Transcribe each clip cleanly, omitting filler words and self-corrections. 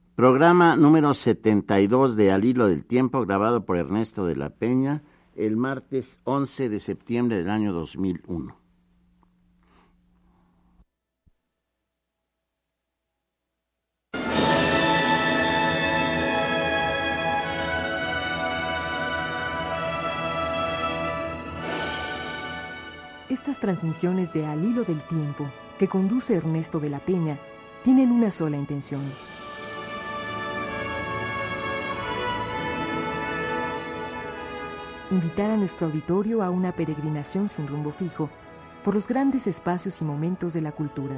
Programa número 72 de Al Hilo del Tiempo, grabado por Ernesto de la Peña, el martes 11 de septiembre del año 2001. Estas transmisiones de Al Hilo del Tiempo, que conduce Ernesto de la Peña, tienen una sola intención: invitar a nuestro auditorio a una peregrinación sin rumbo fijo por los grandes espacios y momentos de la cultura.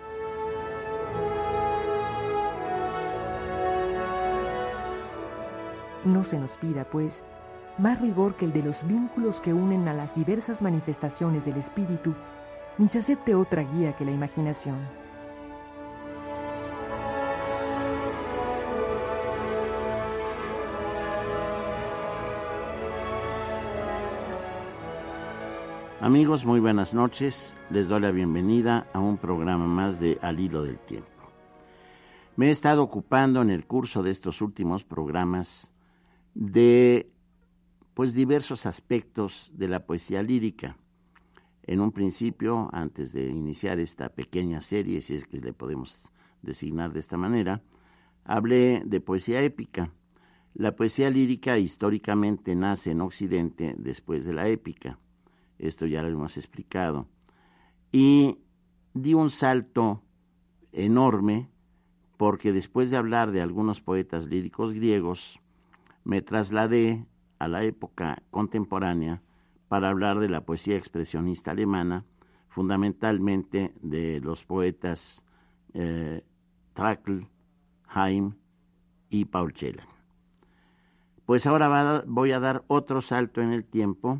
No se nos pida, pues, más rigor que el de los vínculos que unen a las diversas manifestaciones del espíritu, ni se acepte otra guía que la imaginación. Amigos, muy buenas noches. Les doy la bienvenida a un programa más de Al Hilo del Tiempo. Me he estado ocupando en el curso de estos últimos programas de diversos aspectos de la poesía lírica. En un principio, antes de iniciar esta pequeña serie, si es que le podemos designar de esta manera, hablé de poesía épica. La poesía lírica históricamente nace en Occidente después de la épica. Esto ya lo hemos explicado. Y di un salto enorme porque después de hablar de algunos poetas líricos griegos, me trasladé a la época contemporánea para hablar de la poesía expresionista alemana, fundamentalmente de los poetas Trakl, Heim y Paul Celan. Pues ahora voy a dar otro salto en el tiempo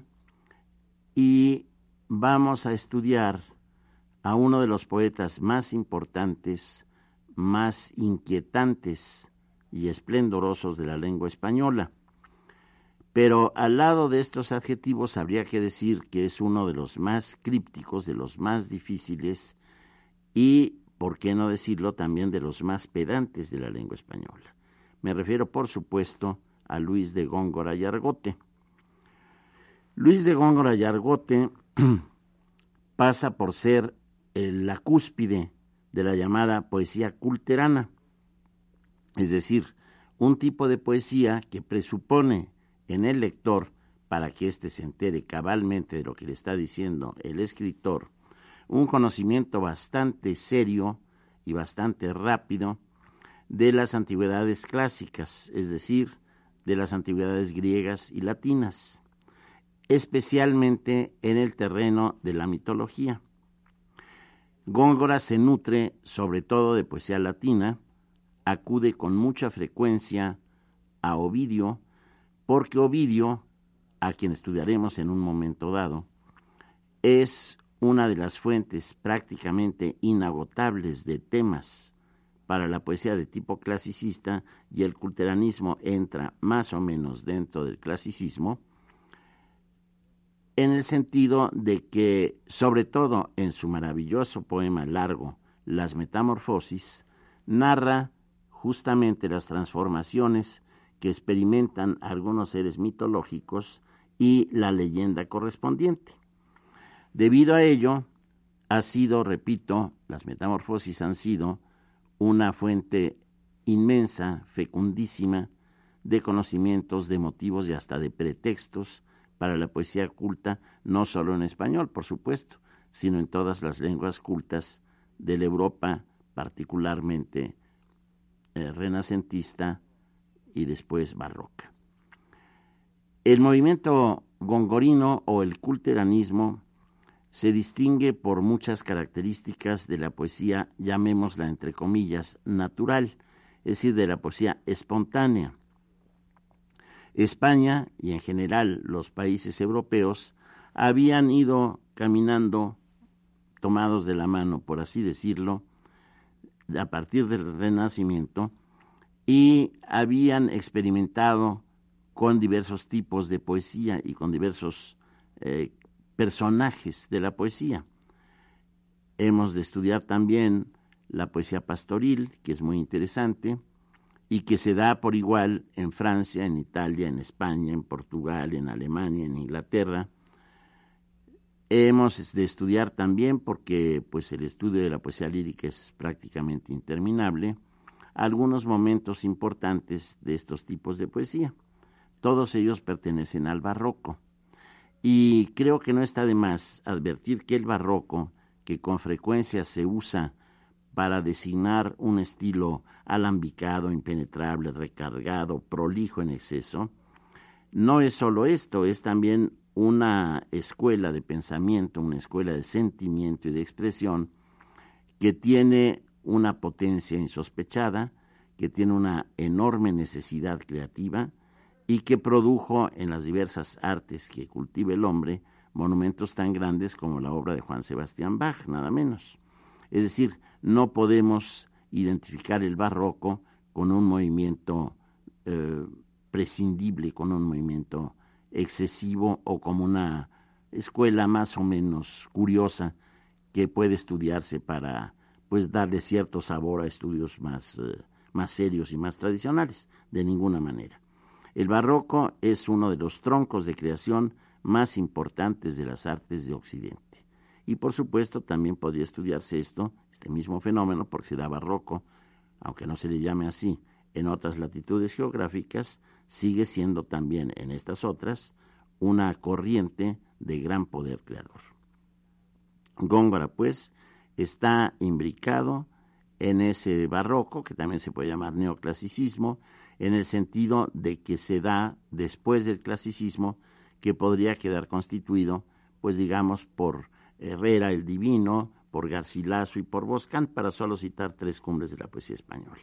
y vamos a estudiar a uno de los poetas más importantes, más inquietantes y esplendorosos de la lengua española. Pero al lado de estos adjetivos habría que decir que es uno de los más crípticos, de los más difíciles y, por qué no decirlo, también de los más pedantes de la lengua española. Me refiero, por supuesto, a Luis de Góngora y Argote. Luis de Góngora y Argote pasa por ser la cúspide de la llamada poesía culterana, es decir, un tipo de poesía que presupone en el lector, para que éste se entere cabalmente de lo que le está diciendo el escritor, un conocimiento bastante serio y bastante rápido de las antigüedades clásicas, es decir, de las antigüedades griegas y latinas, especialmente en el terreno de la mitología. Góngora se nutre sobre todo de poesía latina, acude con mucha frecuencia a Ovidio, porque Ovidio, a quien estudiaremos en un momento dado, es una de las fuentes prácticamente inagotables de temas para la poesía de tipo clasicista, y el culteranismo entra más o menos dentro del clasicismo, en el sentido de que, sobre todo en su maravilloso poema largo, Las Metamorfosis, narra justamente las transformaciones que experimentan algunos seres mitológicos y la leyenda correspondiente. Debido a ello, las Metamorfosis han sido una fuente inmensa, fecundísima, de conocimientos, de motivos y hasta de pretextos para la poesía culta, no solo en español, por supuesto, sino en todas las lenguas cultas de la Europa, particularmente renacentista y después barroca. El movimiento gongorino o el culteranismo se distingue por muchas características de la poesía, llamémosla entre comillas, natural, es decir, de la poesía espontánea. España y en general los países europeos habían ido caminando tomados de la mano, por así decirlo, a partir del Renacimiento, y habían experimentado con diversos tipos de poesía y con diversos personajes de la poesía. Hemos de estudiar también la poesía pastoril, que es muy interesante, y que se da por igual en Francia, en Italia, en España, en Portugal, en Alemania, en Inglaterra. Hemos de estudiar también, porque pues el estudio de la poesía lírica es prácticamente interminable, algunos momentos importantes de estos tipos de poesía. Todos ellos pertenecen al barroco. Y creo que no está de más advertir que el barroco, que con frecuencia se usa para designar un estilo alambicado, impenetrable, recargado, prolijo en exceso, no es solo esto, es también una escuela de pensamiento, una escuela de sentimiento y de expresión que tiene una potencia insospechada, que tiene una enorme necesidad creativa y que produjo en las diversas artes que cultiva el hombre monumentos tan grandes como la obra de Juan Sebastián Bach, nada menos. Es decir, no podemos identificar el barroco con un movimiento prescindible, con un movimiento excesivo o como una escuela más o menos curiosa que puede estudiarse para pues darle cierto sabor a estudios más serios y más tradicionales. De ninguna manera. El barroco es uno de los troncos de creación más importantes de las artes de Occidente. Y por supuesto también podría estudiarse este mismo fenómeno, porque se da barroco, aunque no se le llame así, en otras latitudes geográficas, sigue siendo también en estas otras una corriente de gran poder creador. Góngora, pues, está imbricado en ese barroco, que también se puede llamar neoclasicismo, en el sentido de que se da después del clasicismo, que podría quedar constituido, pues digamos, por Herrera el Divino, por Garcilaso y por Boscán, para solo citar tres cumbres de la poesía española.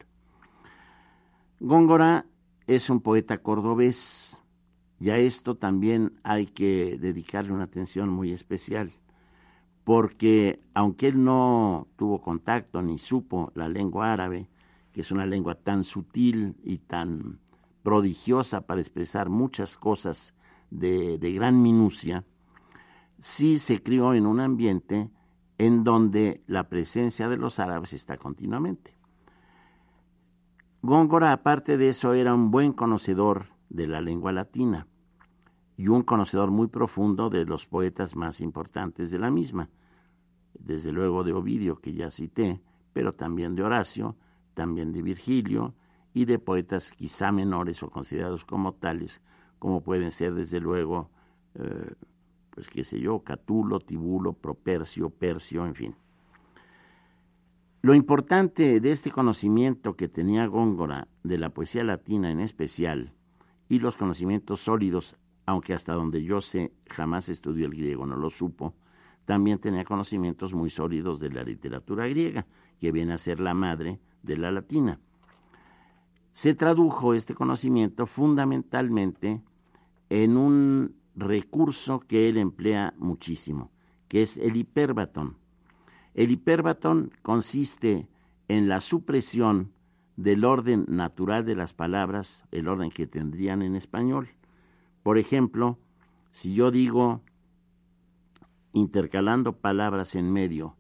Góngora es un poeta cordobés, y a esto también hay que dedicarle una atención muy especial, porque aunque él no tuvo contacto ni supo la lengua árabe, que es una lengua tan sutil y tan prodigiosa para expresar muchas cosas de gran minucia, sí se crió en un ambiente en donde la presencia de los árabes está continuamente. Góngora, aparte de eso, era un buen conocedor de la lengua latina y un conocedor muy profundo de los poetas más importantes de la misma, desde luego de Ovidio, que ya cité, pero también de Horacio, también de Virgilio y de poetas quizá menores o considerados como tales, como pueden ser desde luego, pues qué sé yo, Catulo, Tibulo, Propercio, Percio, en fin. Lo importante de este conocimiento que tenía Góngora de la poesía latina en especial, y los conocimientos sólidos, aunque hasta donde yo sé jamás estudió el griego, no lo supo, también tenía conocimientos muy sólidos de la literatura griega, que viene a ser la madre de la latina. Se tradujo este conocimiento fundamentalmente en un recurso que él emplea muchísimo, que es el hipérbaton. El hipérbaton consiste en la supresión del orden natural de las palabras, el orden que tendrían en español. Por ejemplo, si yo digo, intercalando palabras en medio,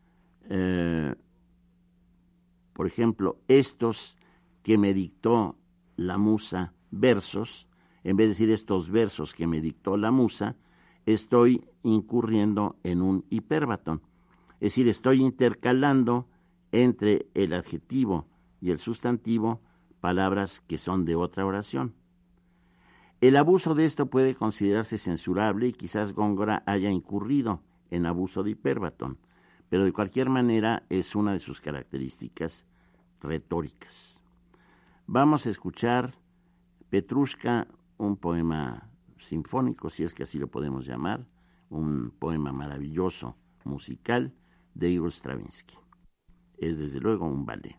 por ejemplo, estos que me dictó la musa versos, en vez de decir estos versos que me dictó la musa, estoy incurriendo en un hipérbaton. Es decir, estoy intercalando entre el adjetivo y el sustantivo palabras que son de otra oración. El abuso de esto puede considerarse censurable y quizás Góngora haya incurrido en abuso de hipérbaton, pero de cualquier manera es una de sus características retóricas. Vamos a escuchar Petrushka, un poema sinfónico, si es que así lo podemos llamar, un poema maravilloso, musical, de Igor Stravinsky. Es desde luego un ballet.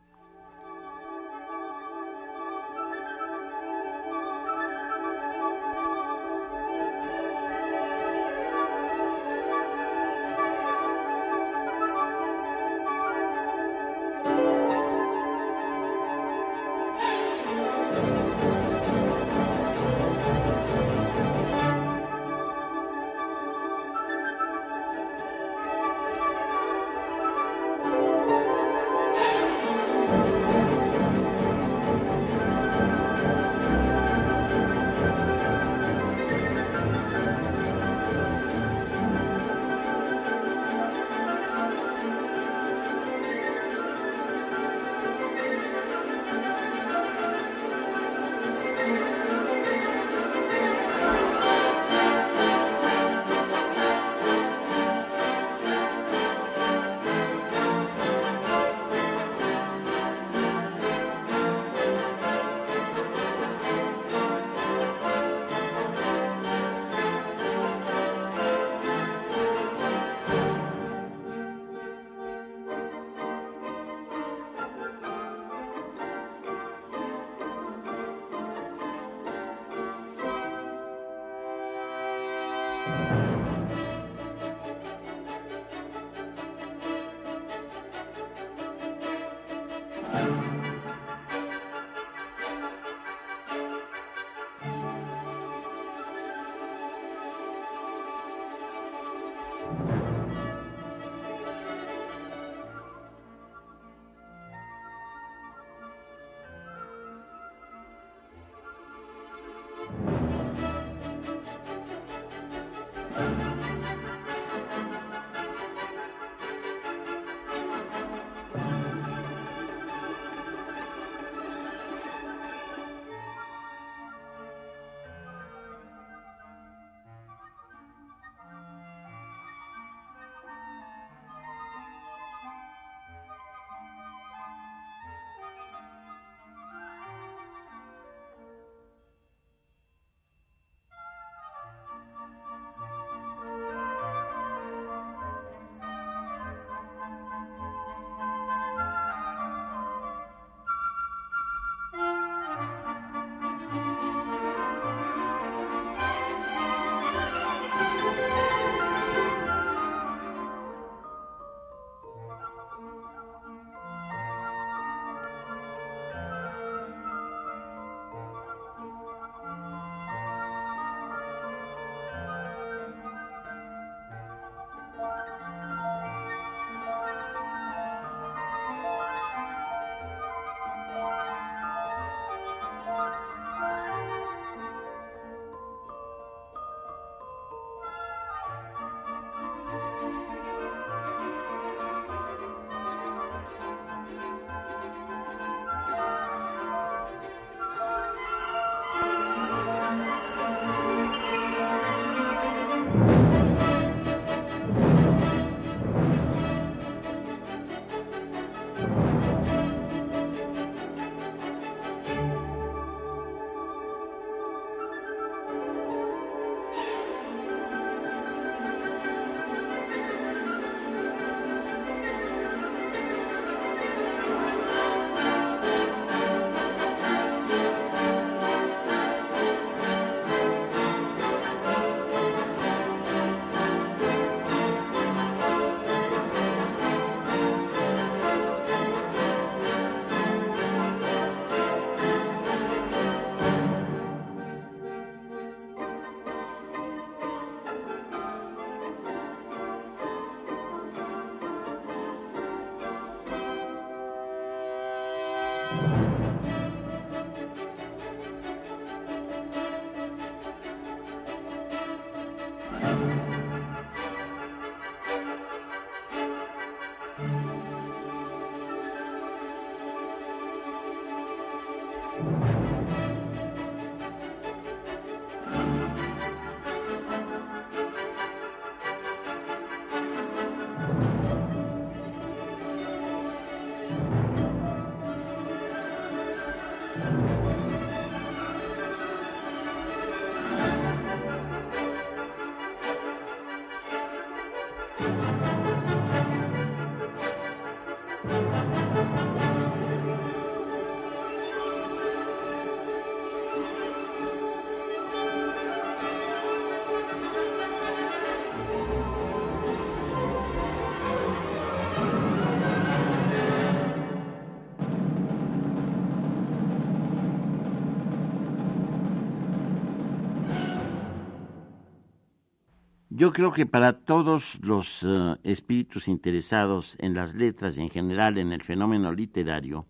Yo creo que para todos los espíritus interesados en las letras y en general en el fenómeno literario,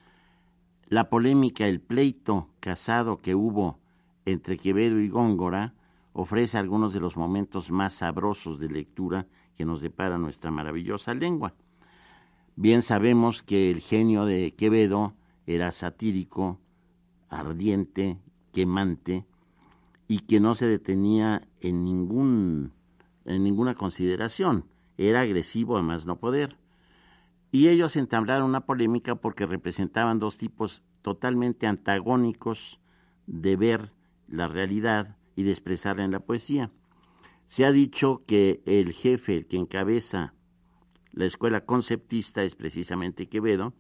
la polémica, el pleito casado que hubo entre Quevedo y Góngora ofrece algunos de los momentos más sabrosos de lectura que nos depara nuestra maravillosa lengua. Bien sabemos que el genio de Quevedo era satírico, ardiente, quemante, y que no se detenía en ninguna consideración. Era agresivo a más no poder. Y ellos entablaron una polémica porque representaban dos tipos totalmente antagónicos de ver la realidad y de expresarla en la poesía. Se ha dicho que el jefe, el que encabeza la escuela conceptista, es precisamente Quevedo,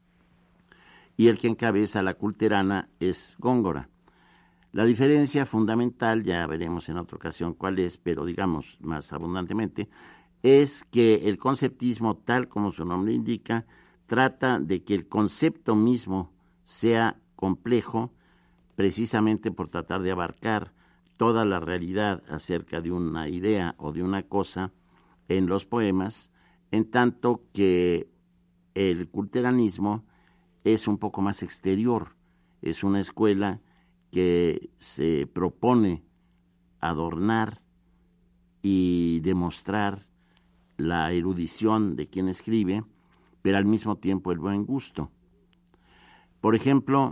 y el que encabeza la culterana es Góngora. La diferencia fundamental, ya veremos en otra ocasión cuál es, pero digamos más abundantemente, es que el conceptismo, tal como su nombre indica, trata de que el concepto mismo sea complejo, precisamente por tratar de abarcar toda la realidad acerca de una idea o de una cosa en los poemas, en tanto que el culteranismo es un poco más exterior, es una escuela que se propone adornar y demostrar la erudición de quien escribe, pero al mismo tiempo el buen gusto. Por ejemplo,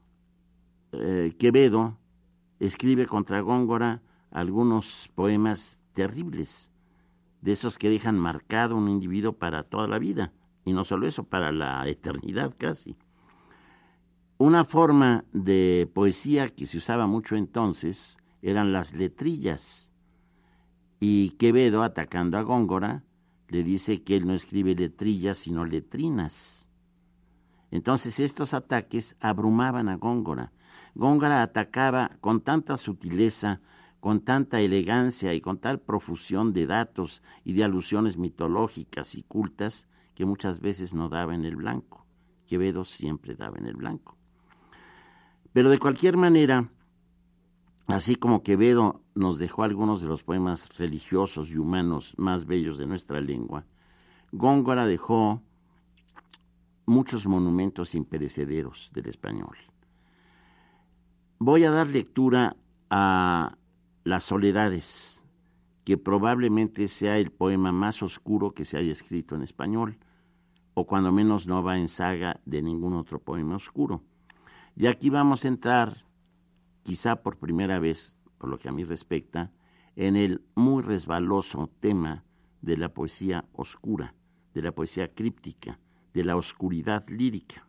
Quevedo escribe contra Góngora algunos poemas terribles, de esos que dejan marcado a un individuo para toda la vida, y no solo eso, para la eternidad casi. Una forma de poesía que se usaba mucho entonces eran las letrillas, y Quevedo, atacando a Góngora, le dice que él no escribe letrillas sino letrinas. Entonces estos ataques abrumaban a Góngora. Góngora atacaba con tanta sutileza, con tanta elegancia y con tal profusión de datos y de alusiones mitológicas y cultas que muchas veces no daba en el blanco. Quevedo siempre daba en el blanco. Pero de cualquier manera, así como Quevedo nos dejó algunos de los poemas religiosos y humanos más bellos de nuestra lengua, Góngora dejó muchos monumentos imperecederos del español. Voy a dar lectura a Las Soledades, que probablemente sea el poema más oscuro que se haya escrito en español, o cuando menos no va en saga de ningún otro poema oscuro. Y aquí vamos a entrar, quizá por primera vez, por lo que a mí respecta, en el muy resbaloso tema de la poesía oscura, de la poesía críptica, de la oscuridad lírica.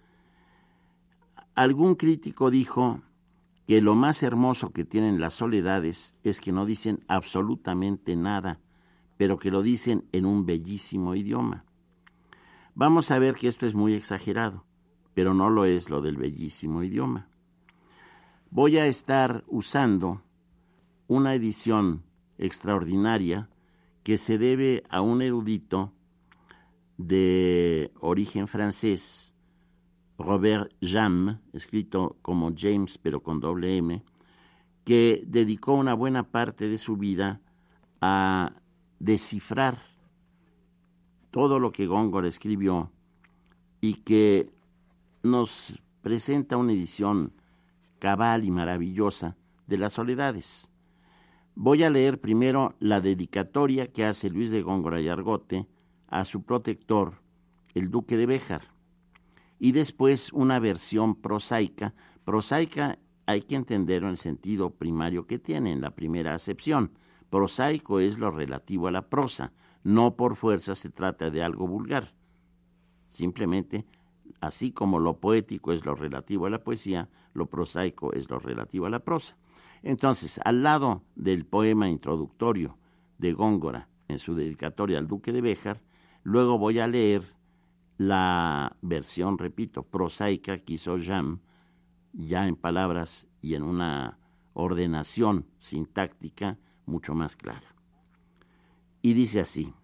Algún crítico dijo que lo más hermoso que tienen las soledades es que no dicen absolutamente nada, pero que lo dicen en un bellísimo idioma. Vamos a ver que esto es muy exagerado, pero no lo es lo del bellísimo idioma. Voy a estar usando una edición extraordinaria que se debe a un erudito de origen francés, Robert Jamm, escrito como James pero con doble M, que dedicó una buena parte de su vida a descifrar todo lo que Góngora escribió y que nos presenta una edición cabal y maravillosa de Las Soledades. Voy a leer primero la dedicatoria que hace Luis de Góngora y Argote a su protector, el duque de Béjar, y después una versión prosaica. Prosaica hay que entenderlo en el sentido primario que tiene, en la primera acepción. Prosaico es lo relativo a la prosa, no por fuerza se trata de algo vulgar. Simplemente, así como lo poético es lo relativo a la poesía, lo prosaico es lo relativo a la prosa. Entonces, al lado del poema introductorio de Góngora en su dedicatoria al duque de Béjar, luego voy a leer la versión, repito, prosaica que hizo Jamm, ya en palabras y en una ordenación sintáctica mucho más clara. Y dice así: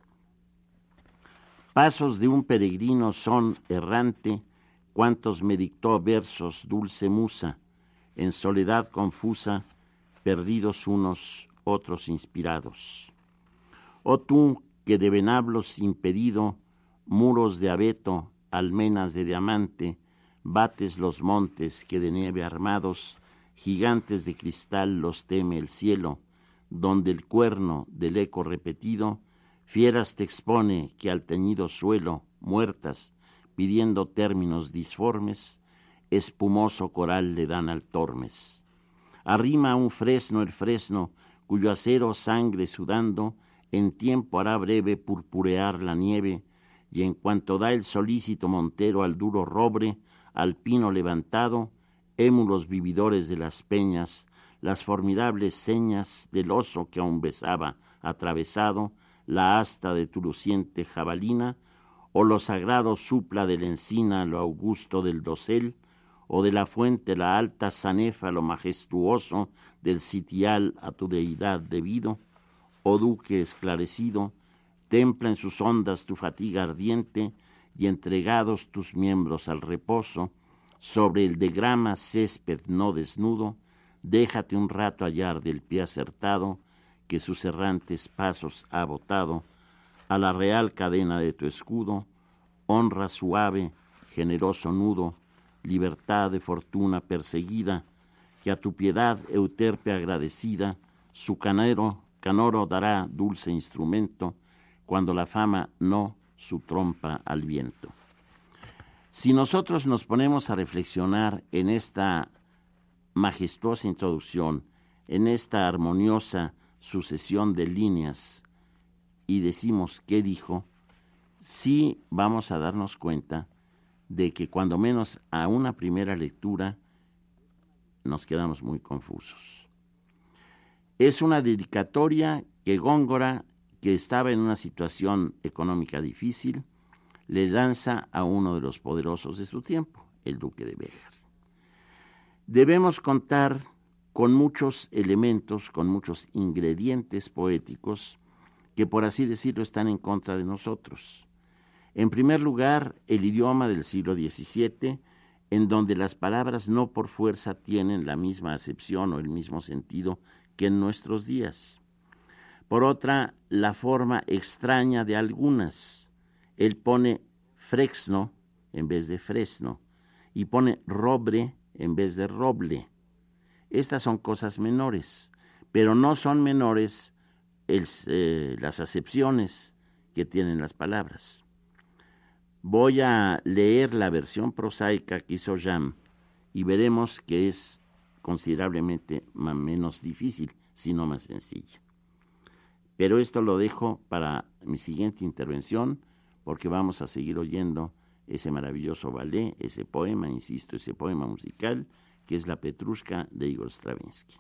pasos de un peregrino son errante, cuantos me dictó versos dulce musa, en soledad confusa, perdidos unos, otros inspirados. Oh tú, que de venablos impedido, muros de abeto, almenas de diamante, bates los montes que de nieve armados, gigantes de cristal los teme el cielo, donde el cuerno del eco repetido, fieras te expone que al teñido suelo, muertas, pidiendo términos disformes, espumoso coral le dan al tormes. Arrima a un fresno el fresno, cuyo acero sangre sudando, en tiempo hará breve purpurear la nieve, y en cuanto da el solícito montero al duro robre, al pino levantado, émulos vividores de las peñas, las formidables señas del oso que aún besaba, atravesado, la asta de tu luciente jabalina, o lo sagrado supla de la encina, lo augusto del dosel, o de la fuente la alta sanefa, lo majestuoso del sitial a tu deidad debido, oh duque esclarecido, templa en sus ondas tu fatiga ardiente, y entregados tus miembros al reposo, sobre el de grama césped no desnudo, déjate un rato hallar del pie acertado, que sus errantes pasos ha botado, a la real cadena de tu escudo, honra suave, generoso nudo, libertad de fortuna perseguida, que a tu piedad Euterpe agradecida, su canoro dará dulce instrumento, cuando la fama no su trompa al viento. Si nosotros nos ponemos a reflexionar en esta majestuosa introducción, en esta armoniosa sucesión de líneas, y decimos qué dijo, sí vamos a darnos cuenta de que cuando menos a una primera lectura nos quedamos muy confusos. Es una dedicatoria que Góngora, que estaba en una situación económica difícil, le lanza a uno de los poderosos de su tiempo, el duque de Béjar. Debemos contar con muchos elementos, con muchos ingredientes poéticos que, por así decirlo, están en contra de nosotros. En primer lugar, el idioma del siglo XVII, en donde las palabras no por fuerza tienen la misma acepción o el mismo sentido que en nuestros días. Por otra, la forma extraña de algunas. Él pone frexno en vez de fresno y pone robre en vez de roble. Estas son cosas menores, pero no son menores las acepciones que tienen las palabras. Voy a leer la versión prosaica que hizo Jam y veremos que es considerablemente menos difícil, sino más sencilla. Pero esto lo dejo para mi siguiente intervención, porque vamos a seguir oyendo ese maravilloso ballet, ese poema, insisto, ese poema musical, que es la Petrushka de Igor Stravinsky.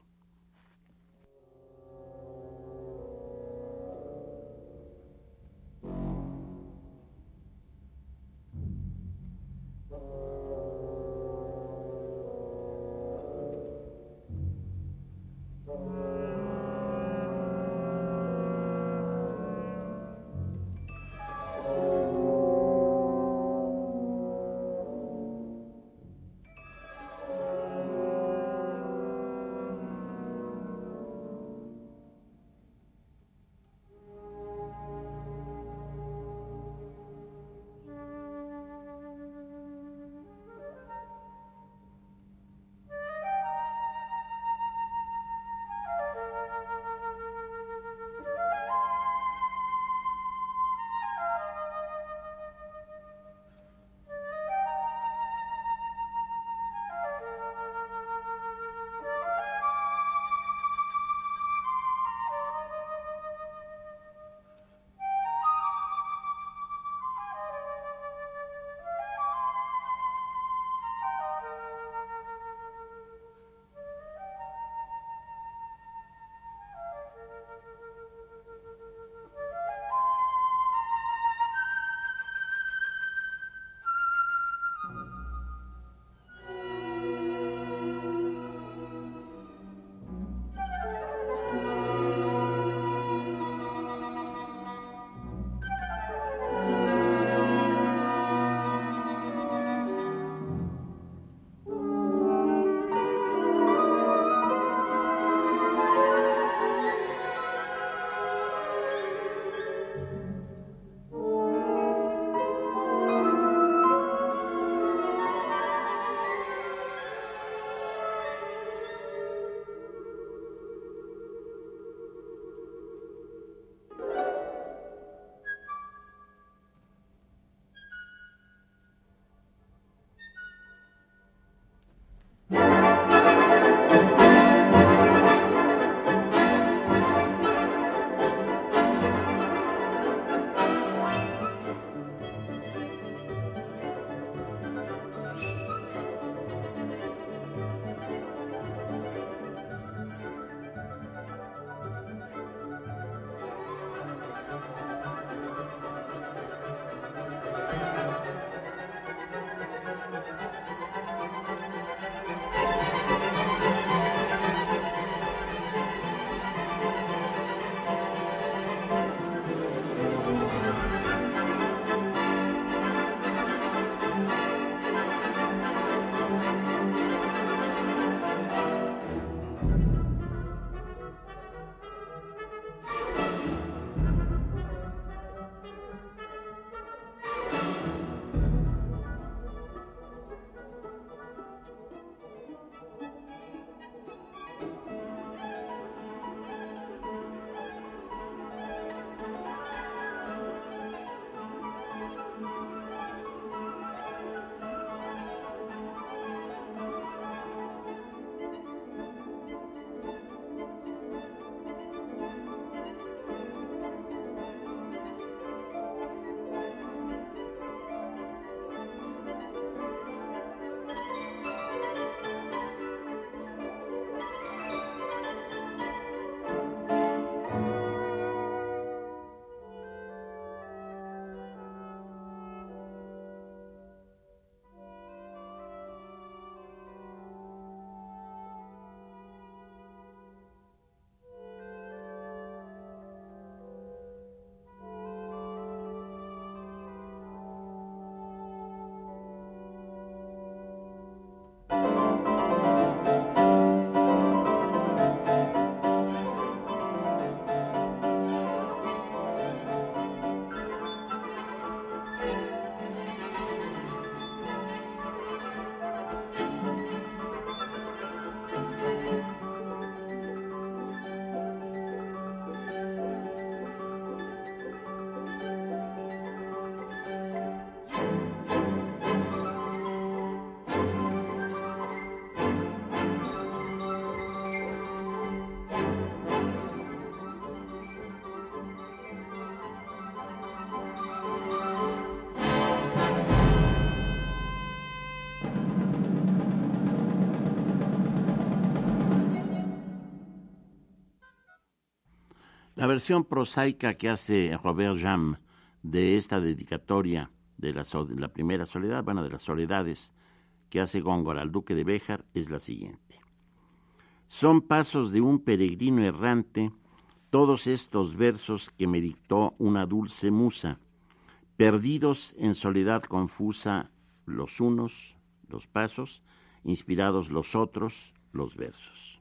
La versión prosaica que hace Robert Jam de esta dedicatoria de la primera soledad, bueno, de las soledades que hace Góngora al duque de Béjar, es la siguiente. Son pasos de un peregrino errante todos estos versos que me dictó una dulce musa, perdidos en soledad confusa los unos, los pasos, inspirados los otros, los versos.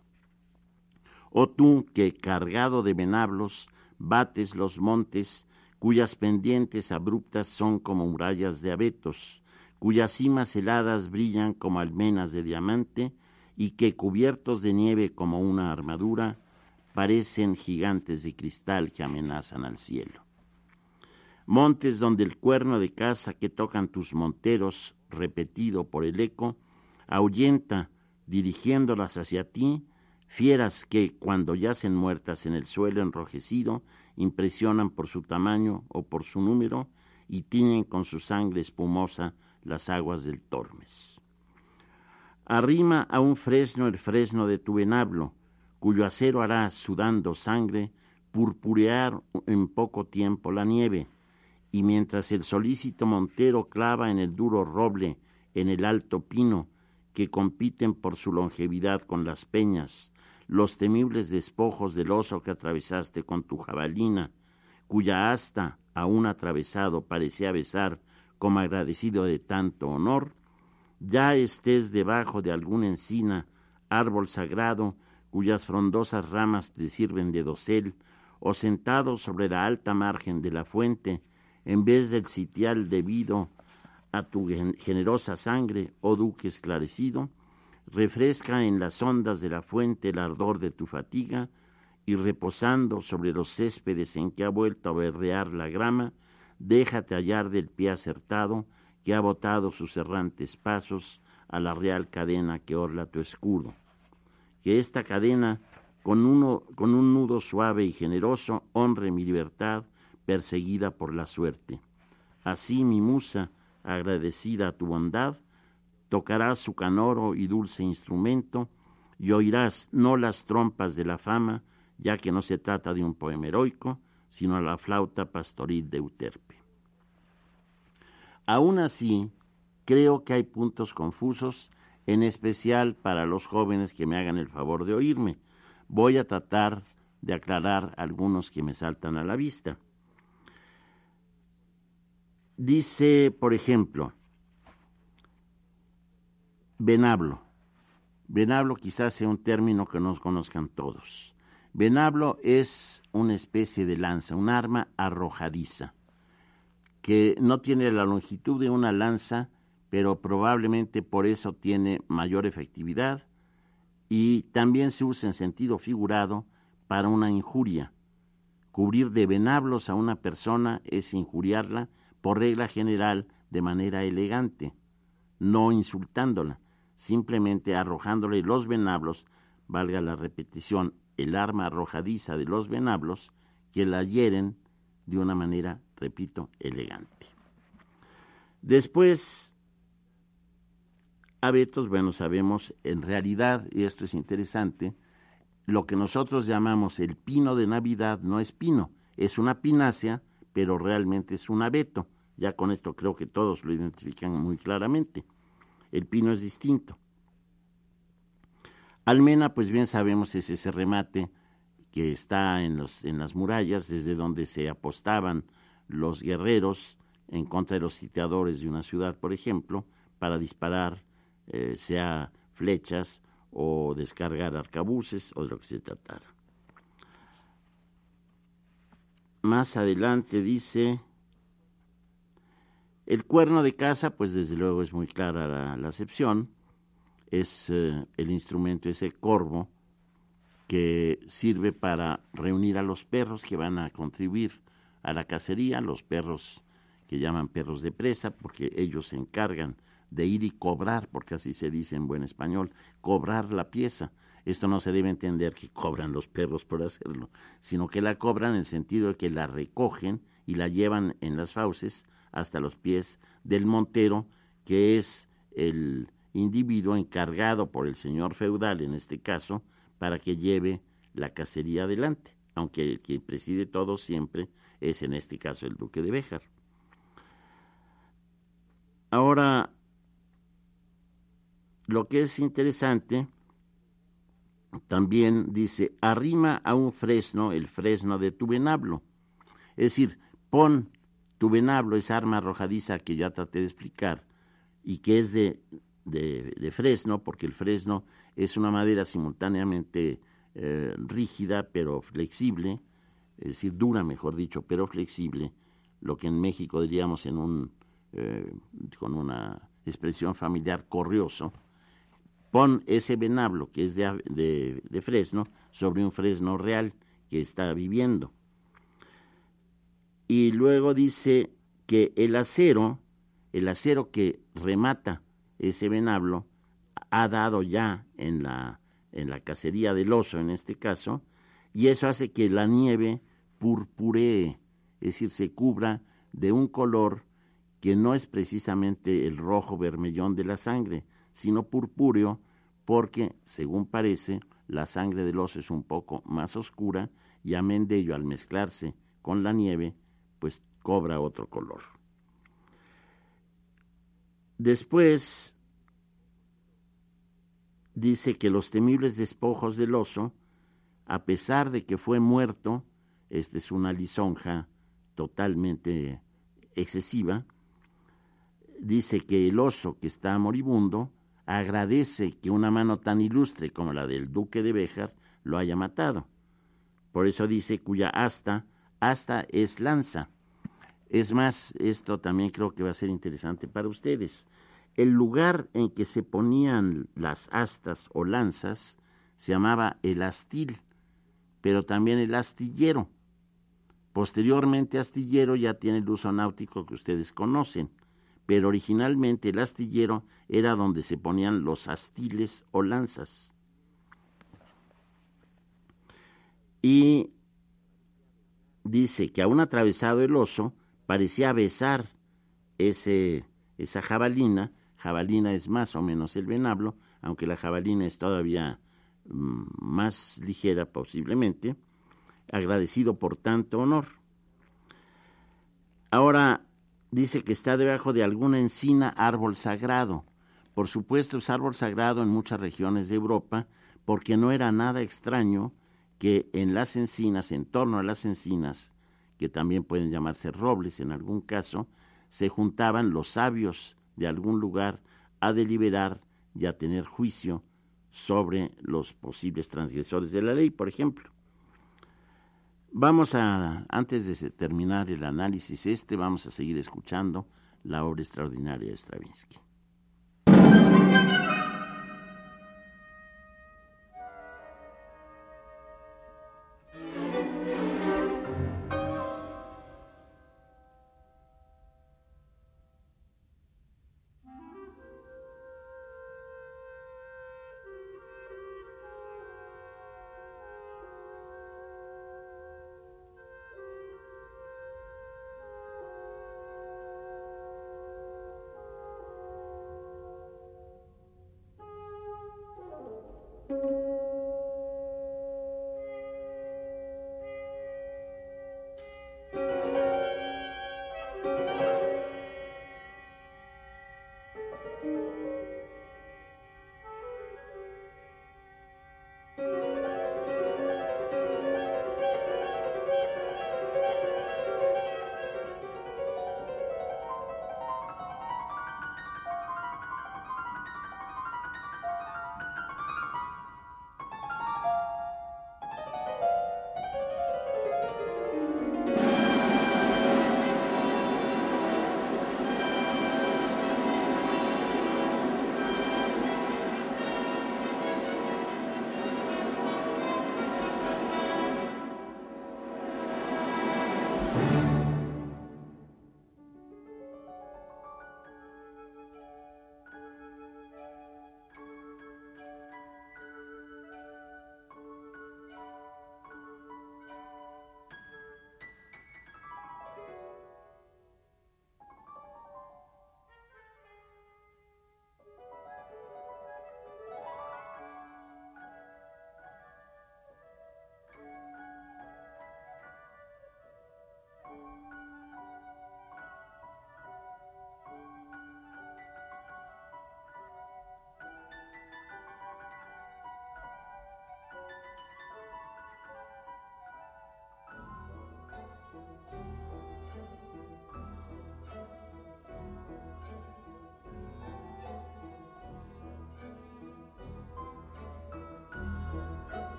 Oh tú que, cargado de venablos, bates los montes, cuyas pendientes abruptas son como murallas de abetos, cuyas cimas heladas brillan como almenas de diamante, y que, cubiertos de nieve como una armadura, parecen gigantes de cristal que amenazan al cielo. Montes donde el cuerno de caza que tocan tus monteros, repetido por el eco, ahuyenta, dirigiéndolas hacia ti, fieras que, cuando yacen muertas en el suelo enrojecido, impresionan por su tamaño o por su número y tiñen con su sangre espumosa las aguas del Tormes. Arrima a un fresno el fresno de tu venablo, cuyo acero hará, sudando sangre, purpurear en poco tiempo la nieve, y mientras el solícito montero clava en el duro roble, en el alto pino, que compiten por su longevidad con las peñas, los temibles despojos del oso que atravesaste con tu jabalina, cuya asta, aún atravesado, parecía besar como agradecido de tanto honor, ya estés debajo de alguna encina, árbol sagrado, cuyas frondosas ramas te sirven de dosel, o sentado sobre la alta margen de la fuente, en vez del sitial debido a tu generosa sangre, oh duque esclarecido, refresca en las ondas de la fuente el ardor de tu fatiga, y reposando sobre los céspedes en que ha vuelto a berrear la grama, déjate hallar del pie acertado que ha botado sus errantes pasos a la real cadena que orla tu escudo. Que esta cadena, con un nudo suave y generoso, honre mi libertad perseguida por la suerte. Así mi musa, agradecida a tu bondad, tocará su canoro y dulce instrumento, y oirás no las trompas de la fama, ya que no se trata de un poema heroico, sino la flauta pastoril de Euterpe. Aún así, creo que hay puntos confusos, en especial para los jóvenes que me hagan el favor de oírme. Voy a tratar de aclarar algunos que me saltan a la vista. Dice, por ejemplo, venablo. Venablo quizás sea un término que no conozcan todos. Venablo es una especie de lanza, un arma arrojadiza, que no tiene la longitud de una lanza, pero probablemente por eso tiene mayor efectividad, y también se usa en sentido figurado para una injuria. Cubrir de venablos a una persona es injuriarla, por regla general, de manera elegante, no insultándola, simplemente arrojándole los venablos, valga la repetición, el arma arrojadiza de los venablos, que la hieren de una manera, repito, elegante. Después, abetos, bueno, sabemos en realidad, y esto es interesante, lo que nosotros llamamos el pino de Navidad no es pino, es una pinácea, pero realmente es un abeto. Ya con esto creo que todos lo identifican muy claramente. El pino es distinto. Almena, pues bien sabemos, es ese remate que está en las murallas, desde donde se apostaban los guerreros en contra de los sitiadores de una ciudad, por ejemplo, para disparar, sea flechas o descargar arcabuces o de lo que se tratara. Más adelante dice, el cuerno de caza, pues desde luego es muy clara la acepción, es el instrumento, ese corvo, que sirve para reunir a los perros que van a contribuir a la cacería, los perros que llaman perros de presa, porque ellos se encargan de ir y cobrar, porque así se dice en buen español, cobrar la pieza. Esto no se debe entender que cobran los perros por hacerlo, sino que la cobran en el sentido de que la recogen y la llevan en las fauces hasta los pies del montero, que es el individuo encargado por el señor feudal, en este caso, para que lleve la cacería adelante. aunque el que preside todo siempre es en este caso el duque de Béjar. Ahora, lo que es interesante, también dice, arrima a un fresno el fresno de tu venablo. Es decir, pon tu venablo, esa arma arrojadiza que ya traté de explicar, y que es de fresno, porque el fresno es una madera simultáneamente rígida pero flexible, es decir, dura, mejor dicho, pero flexible, lo que en México diríamos con una expresión familiar, corrioso. Pon ese venablo que es de fresno sobre un fresno real que está viviendo. Y luego dice que el acero que remata ese venablo ha dado ya en la cacería del oso en este caso, y eso hace que la nieve purpuree, es decir, se cubra de un color que no es precisamente el rojo vermellón de la sangre, sino purpúreo, porque, según parece, la sangre del oso es un poco más oscura y amén de ello, al mezclarse con la nieve, pues cobra otro color. Después dice que los temibles despojos del oso, a pesar de que fue muerto, esta es una lisonja totalmente excesiva, dice que el oso que está moribundo agradece que una mano tan ilustre como la del duque de Béjar lo haya matado. Por eso dice cuya asta es lanza. Es más, esto también creo que va a ser interesante para ustedes. El lugar en que se ponían las astas o lanzas se llamaba el astil, pero también el astillero. Posteriormente, astillero ya tiene el uso náutico que ustedes conocen, pero originalmente el astillero era donde se ponían los astiles o lanzas. Y dice que aún atravesado el oso, parecía besar esa jabalina. Jabalina es más o menos el venablo, aunque la jabalina es todavía más ligera posiblemente, agradecido por tanto honor. Ahora dice que está debajo de alguna encina árbol sagrado. Por supuesto es árbol sagrado en muchas regiones de Europa, porque no era nada extraño que en las encinas, en torno a las encinas, que también pueden llamarse robles en algún caso, se juntaban los sabios de algún lugar a deliberar y a tener juicio sobre los posibles transgresores de la ley, por ejemplo. Antes de terminar el análisis vamos a seguir escuchando la obra extraordinaria de Stravinsky.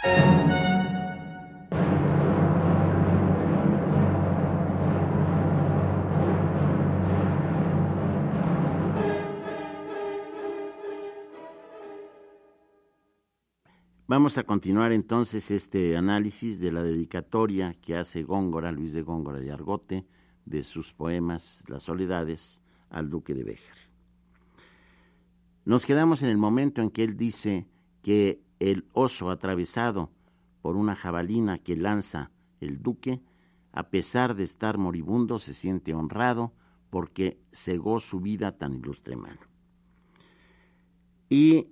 Vamos a continuar entonces este análisis de la dedicatoria que hace Góngora, Luis de Góngora de Argote, de sus poemas Las Soledades al duque de Béjar. Nos quedamos en el momento en que él dice que el oso atravesado por una jabalina que lanza el duque, a pesar de estar moribundo, se siente honrado porque cegó su vida tan ilustre mano. Y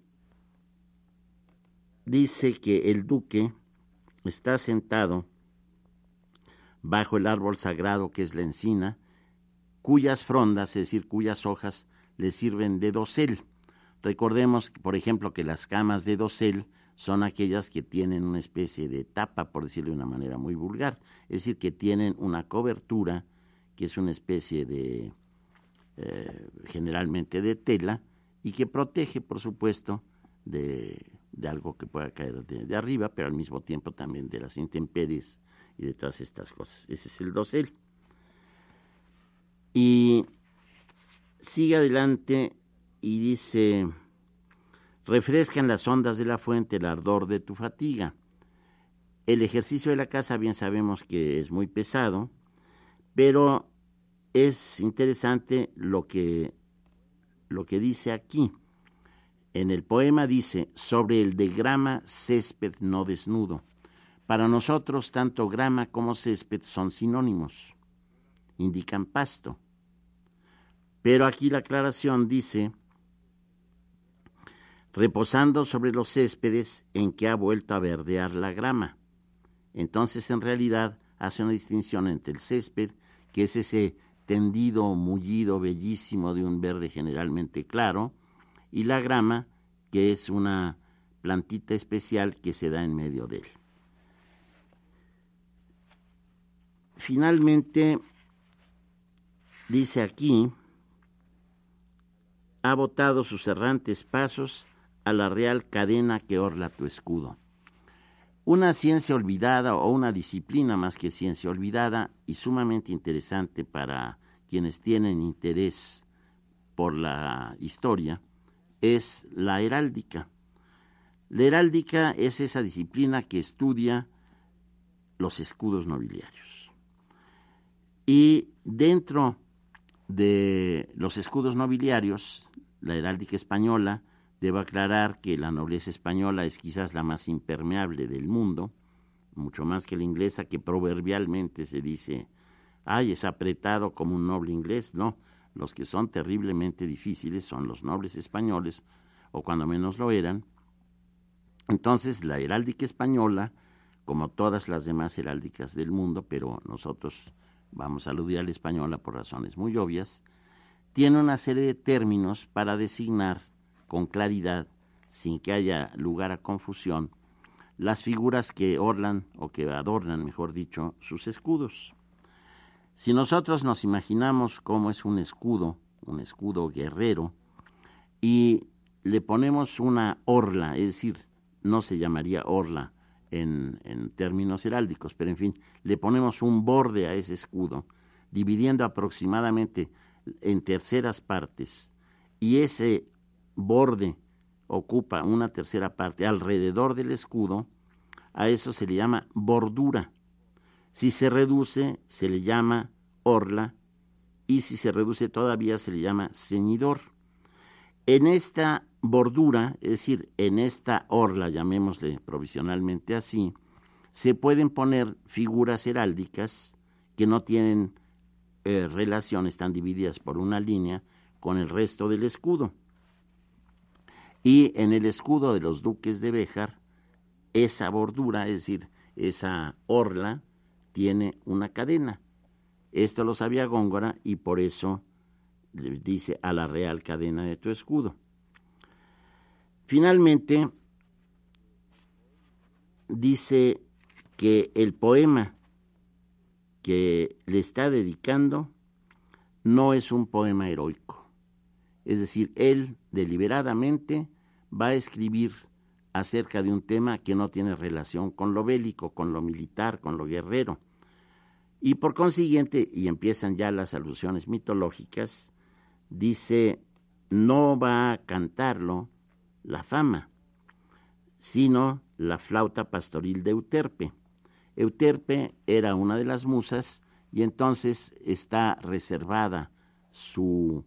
dice que el duque está sentado bajo el árbol sagrado que es la encina, cuyas frondas, es decir, cuyas hojas, le sirven de dosel. Recordemos, por ejemplo, que las camas de dosel son aquellas que tienen una especie de tapa, por decirlo de una manera muy vulgar, es decir, que tienen una cobertura que es una especie de, generalmente de tela, y que protege, por supuesto, de algo que pueda caer de arriba, pero al mismo tiempo también de las intemperies y de todas estas cosas. Ese es el dosel. Y sigue adelante y dice: refrescan las ondas de la fuente el ardor de tu fatiga. El ejercicio de la casa bien sabemos que es muy pesado, pero es interesante lo que dice aquí. En el poema dice: sobre el de grama césped no desnudo. Para nosotros tanto grama como césped son sinónimos, indican pasto. Pero aquí la aclaración dice: reposando sobre los céspedes en que ha vuelto a verdear la grama. Entonces, en realidad, hace una distinción entre el césped, que es ese tendido, mullido, bellísimo de un verde generalmente claro, y la grama, que es una plantita especial que se da en medio de él. Finalmente, dice aquí: ha botado sus errantes pasos a la real cadena que orla tu escudo. Una ciencia olvidada, o una disciplina más que ciencia olvidada, y sumamente interesante para quienes tienen interés por la historia, es la heráldica. La heráldica es esa disciplina que estudia los escudos nobiliarios. Y dentro de los escudos nobiliarios, la heráldica española, debo aclarar que la nobleza española es quizás la más impermeable del mundo, mucho más que la inglesa, que proverbialmente se dice: ay, es apretado como un noble inglés. No, los que son terriblemente difíciles son los nobles españoles, o cuando menos lo eran. Entonces, la heráldica española, como todas las demás heráldicas del mundo, pero nosotros vamos a aludir a la española por razones muy obvias, tiene una serie de términos para designar con claridad, sin que haya lugar a confusión, las figuras que orlan, o que adornan, mejor dicho, sus escudos. Si nosotros nos imaginamos cómo es un escudo guerrero, y le ponemos una orla, es decir, no se llamaría orla en términos heráldicos, pero en fin, le ponemos un borde a ese escudo, dividiendo aproximadamente en terceras partes, y ese borde ocupa una tercera parte alrededor del escudo, a eso se le llama bordura. Si se reduce, se le llama orla, y si se reduce todavía, se le llama ceñidor. En esta bordura, es decir, en esta orla, llamémosle provisionalmente así, se pueden poner figuras heráldicas que no tienen relación, están divididas por una línea con el resto del escudo. Y en el escudo de los duques de Béjar, esa bordura, es decir, esa orla, tiene una cadena. Esto lo sabía Góngora, y por eso le dice: a la real cadena de tu escudo. Finalmente, dice que el poema que le está dedicando no es un poema heroico. Es decir, él deliberadamente va a escribir acerca de un tema que no tiene relación con lo bélico, con lo militar, con lo guerrero. Y por consiguiente, y empiezan ya las alusiones mitológicas, dice, no va a cantarlo la fama, sino la flauta pastoril de Euterpe. Euterpe era una de las musas y entonces está reservado su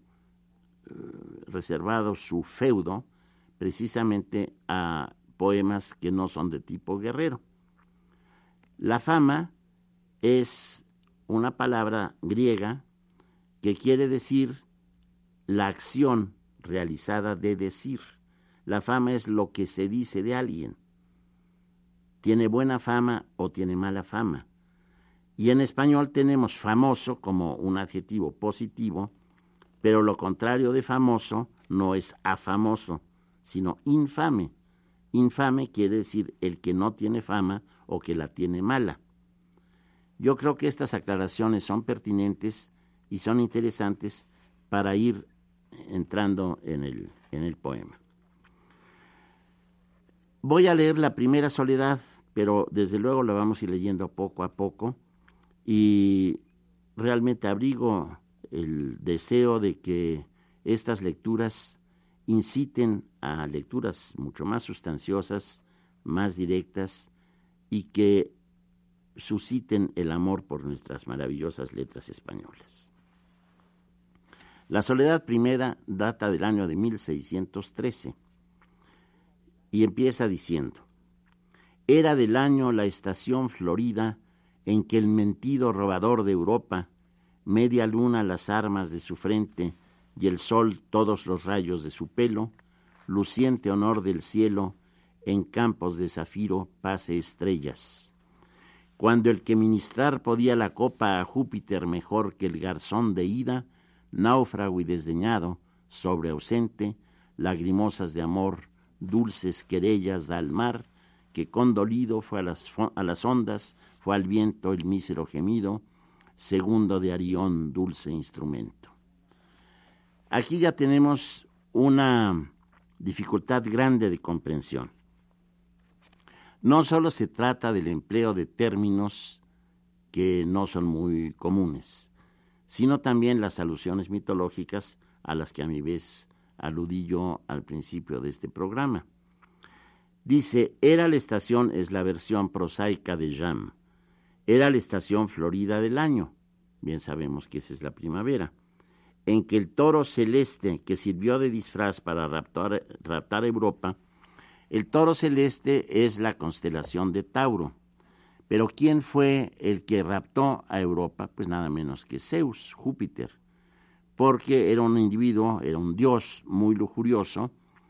feudo precisamente a poemas que no son de tipo guerrero. La fama es una palabra griega que quiere decir la acción realizada de decir. La fama es lo que se dice de alguien. ¿Tiene buena fama o tiene mala fama? Y en español tenemos famoso como un adjetivo positivo, pero lo contrario de famoso no es afamoso, sino infame. Infame quiere decir el que no tiene fama o que la tiene mala. Yo creo que estas aclaraciones son pertinentes y son interesantes para ir entrando en el poema. Voy a leer la primera soledad, pero desde luego la vamos a ir leyendo poco a poco y realmente abrigo el deseo de que estas lecturas inciten a lecturas mucho más sustanciosas, más directas y que susciten el amor por nuestras maravillosas letras españolas. La soledad primera data del año de 1613 y empieza diciendo: era del año la estación florida en que el mentido robador de Europa, media luna las armas de su frente y el sol todos los rayos de su pelo, luciente honor del cielo, en campos de zafiro pase estrellas. Cuando el que ministrar podía la copa a Júpiter mejor que el garzón de Ida, náufrago y desdeñado, sobre ausente, lagrimosas de amor, dulces querellas da al mar, que condolido fue a las ondas, fue al viento el mísero gemido, segundo de Arión dulce instrumento. Aquí ya tenemos una dificultad grande de comprensión. No solo se trata del empleo de términos que no son muy comunes, sino también las alusiones mitológicas a las que a mi vez aludí yo al principio de este programa. Dice, era la estación, es la versión prosaica de Jam, era la estación florida del año, bien sabemos que esa es la primavera, en que el toro celeste que sirvió de disfraz para raptar Europa, el toro celeste es la constelación de Tauro, pero ¿quién fue el que raptó a Europa? Pues nada menos que Zeus, Júpiter, porque era un individuo, era un dios muy lujurioso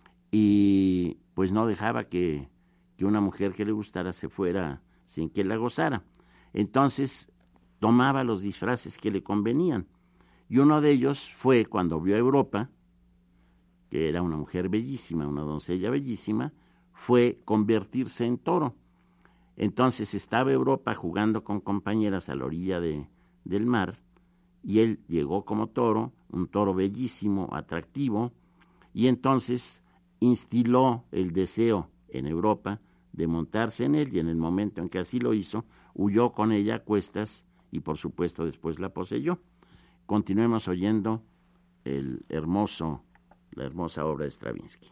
y pues no dejaba que una mujer que le gustara se fuera sin que la gozara. Entonces tomaba los disfraces que le convenían. Y uno de ellos fue cuando vio a Europa, que era una mujer bellísima, una doncella bellísima, fue convertirse en toro. Entonces estaba Europa jugando con compañeras a la orilla del mar, y él llegó como toro, un toro bellísimo, atractivo, y entonces instiló el deseo en Europa de montarse en él, y en el momento en que así lo hizo, huyó con ella a cuestas y por supuesto después la poseyó. Continuemos oyendo la hermosa obra de Stravinsky.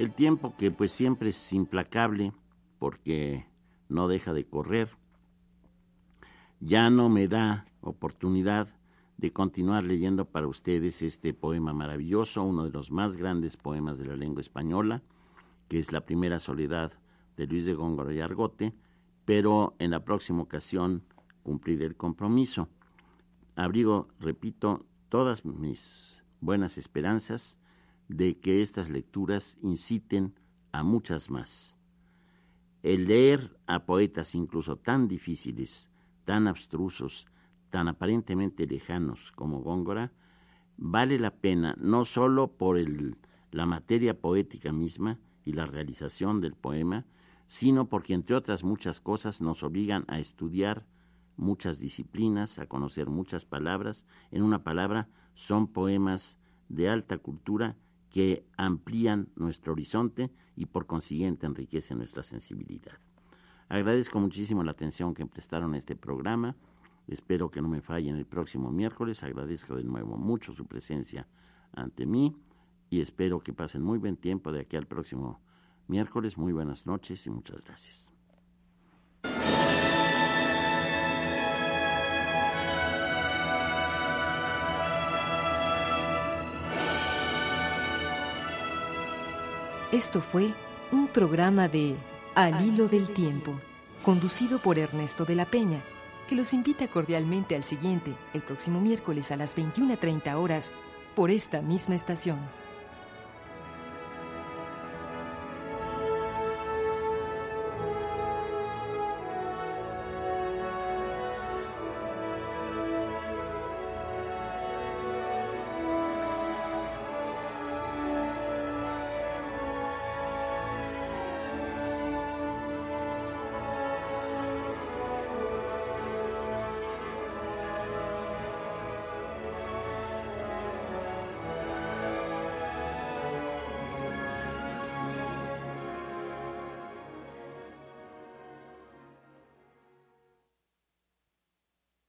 El tiempo que pues siempre es implacable porque no deja de correr, ya no me da oportunidad de continuar leyendo para ustedes este poema maravilloso, uno de los más grandes poemas de la lengua española, que es La primera soledad de Luis de Góngora y Argote, pero en la próxima ocasión cumpliré el compromiso. Abrigo, repito, todas mis buenas esperanzas de que estas lecturas inciten a muchas más. El leer a poetas incluso tan difíciles, tan abstrusos, tan aparentemente lejanos como Góngora, vale la pena no solo por la materia poética misma y la realización del poema, sino porque, entre otras muchas cosas, nos obligan a estudiar muchas disciplinas, a conocer muchas palabras. En una palabra, son poemas de alta cultura que amplían nuestro horizonte y por consiguiente enriquecen nuestra sensibilidad. Agradezco muchísimo la atención que prestaron a este programa. Espero que no me fallen el próximo miércoles. Agradezco de nuevo mucho su presencia ante mí y espero que pasen muy buen tiempo de aquí al próximo miércoles. Muy buenas noches y muchas gracias. Esto fue un programa de Al Hilo del Tiempo, conducido por Ernesto de la Peña, que los invita cordialmente al siguiente, el próximo miércoles a las 21:30 horas, por esta misma estación.